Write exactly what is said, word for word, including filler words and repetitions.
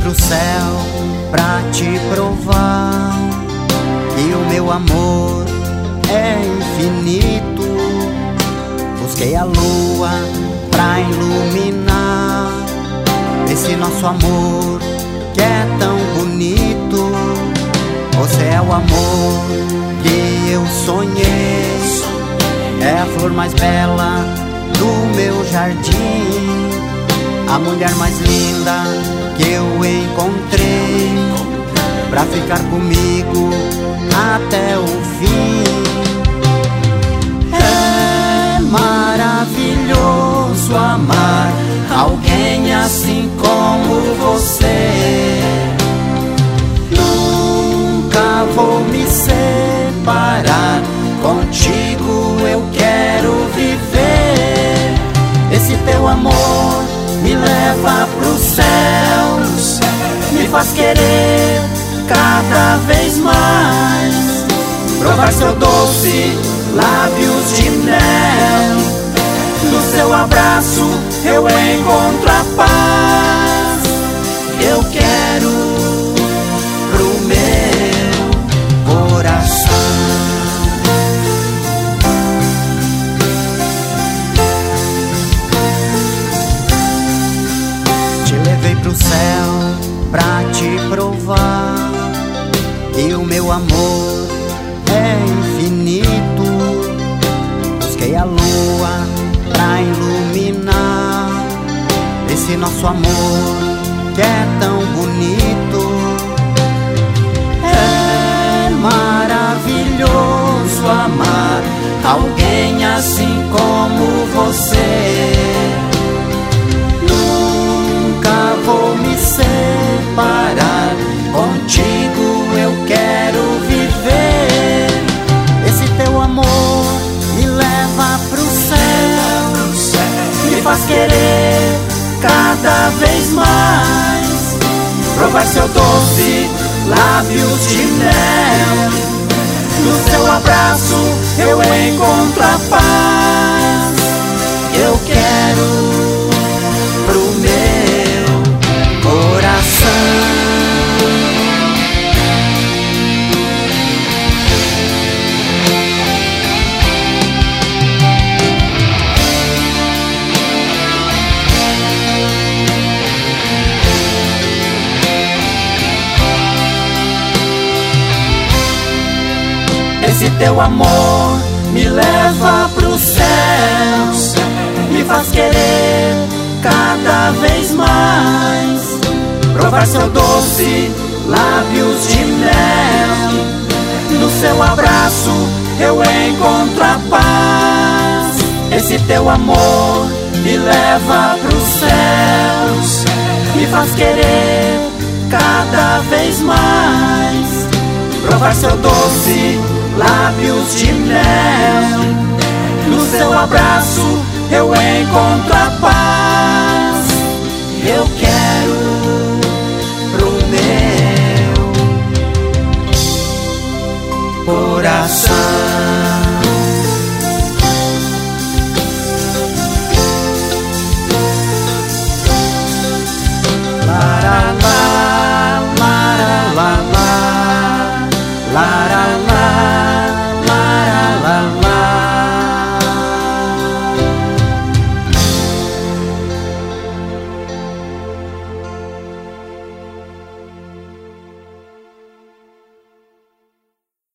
pro céu pra te provar que o meu amor é infinito. Busquei a lua pra iluminar esse nosso amor que é tão bonito. Você é o amor que eu sonhei, é a flor mais bela do meu jardim, a mulher mais linda que eu encontrei pra ficar comigo até o fim. É maravilhoso amar alguém assim como você. Nunca vou me separar, contigo eu quero viver. Esse teu amor me leva pros céus, me faz querer cada vez mais provar seu doce lábios de mel. No seu abraço eu encontro a paz. Eu quero pro meu coração. Te levei pro céu pra te provar que o meu amor é infinito. Busquei a lua pra iluminar esse nosso amor que é tão bonito. É maravilhoso amar alguém assim como você. Nunca vou me separar, contigo eu quero viver. Esse teu amor me leva pros céus, me faz querer cada vez mais provar seu doce lábios de mel. No seu abraço eu encontro a paz. Eu quero pro meu coração. Esse teu amor me leva pros céus, me faz querer cada vez mais provar seu doce lábios de mel. No seu abraço eu encontro a paz. Esse teu amor me leva pros céus, me faz querer cada vez mais provar seu doce lábios de mel. No seu abraço eu encontro a paz. Eu quero pro meu coração.